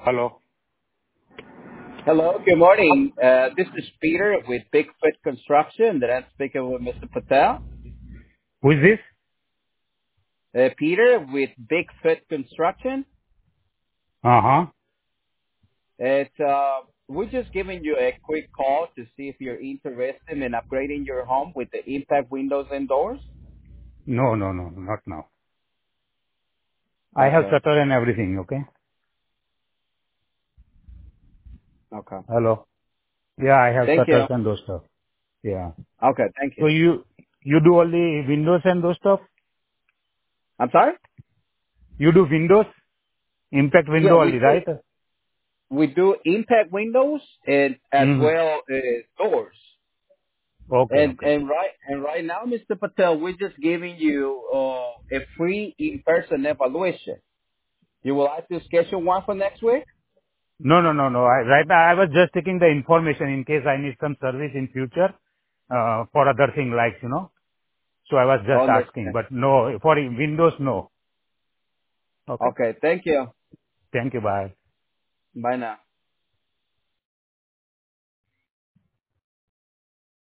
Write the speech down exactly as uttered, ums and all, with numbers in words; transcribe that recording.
Hello. Hello, good morning. Uh, this is Peter with Bigfoot Construction. That I'm speaking with Mister Patel. Who is this? Uh, Peter with Bigfoot Construction. Uh-huh. It's uh, we're just giving you a quick call to see if you're interested in upgrading your home with the impact windows and doors. No, no, no, not now. I have Okay. shutter and everything, okay? Okay. Hello. Yeah, I have Thank you. shutters and those stuff. Yeah. Okay. Thank So you. you, you do only windows and those stuff? I'm sorry. You do windows? Impact Yeah, window we only, do. right? We do impact windows and as Mm-hmm. well uh, doors. Okay, And okay. and right and right now, Mister Patel, we're just giving you uh, a free in-person evaluation. You would like to schedule one for next week? No, no, no, no. I, right now I was just taking the information in case I need some service in future, uh, for other thing like, you know. So I was just asking, Understand. but no, for windows, no. Okay. Okay. Thank you. Thank you. Bye. Bye now.